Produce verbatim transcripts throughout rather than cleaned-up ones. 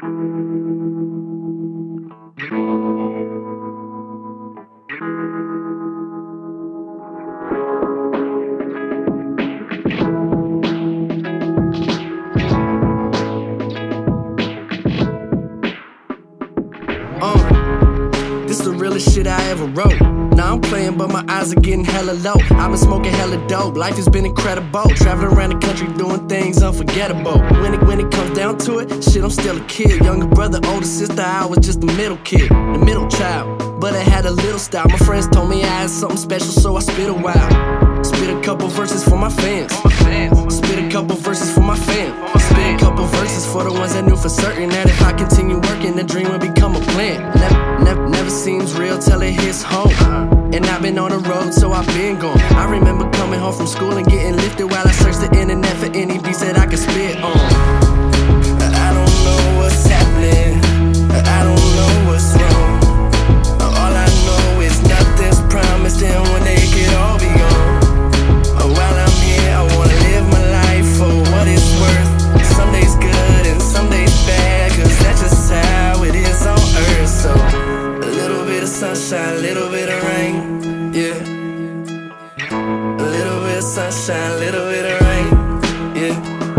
Uh, this the realest shit I ever wrote. Now I'm playing, but my eyes are getting hella low. I've been smoking hella dope, life has been incredible. Traveling around the country doing things unforgettable. When it, when it comes down to it, shit, I'm still a kid. Younger brother, older sister, I was just the middle kid, the middle child. But I had a little style. My friends told me I had something special, so I spit a while. Spit a couple verses for my fans. Spit a couple verses for my fam. Spit a couple verses for the ones that knew for certain that if I continue working, the dream would become a plan. Never, never, never seems real till it hits home. And I've been on the road, so I've been gone. I remember coming home from school and getting lifted while I searched the internet for any beats that I could spit on. I don't know what's happening. I don't know what's wrong. All I know is nothing's promised, and one day it could all be gone. While I'm here, I wanna live my life for what it's worth. Some days good and some days bad, cause that's just how it is on earth. So a little bit of sunshine, a little bit of rain, yeah. A little bit of sunshine, a little bit of rain, yeah.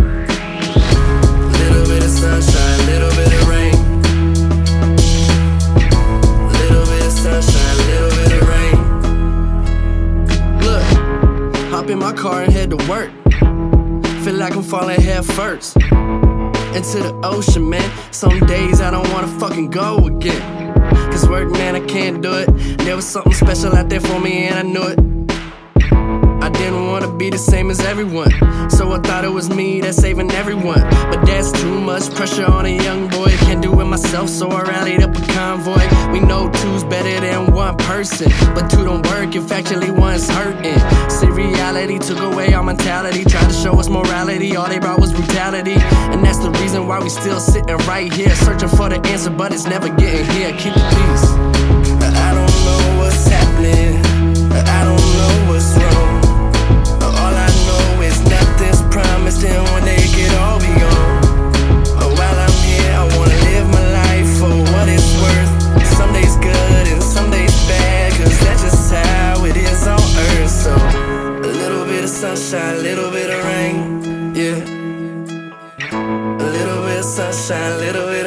A little bit of sunshine, a little bit of rain. A little bit of sunshine, a little bit of rain. Look, hop in my car and head to work. Feel like I'm falling head first into the ocean, man. Some days I don't wanna fucking go again, cause work, man, I can't do it. There was something special out there for me and I knew it. I didn't wanna be the same as everyone, so I thought it was me that's saving everyone. But that's too much pressure on a young boy. Can't do it myself, so I rallied up a convoy. We know two's better than one person, but two don't work if actually one's hurting. See, reality took away our mentality, tried to show us morality, all they brought was brutality. And that's the reason why we still sitting right here, searching for the answer, but it's never getting here. Keep the peace. I don't know what's happening, I don't know what's wrong. All I know is nothing's promised, and one day it could all be gone. While I'm here, I wanna live my life for what it's worth. Some days good and some days bad, cause that's just how it is on earth. So a little bit of sunshine, a little bit of rain, yeah. A little bit of sunshine, a little bit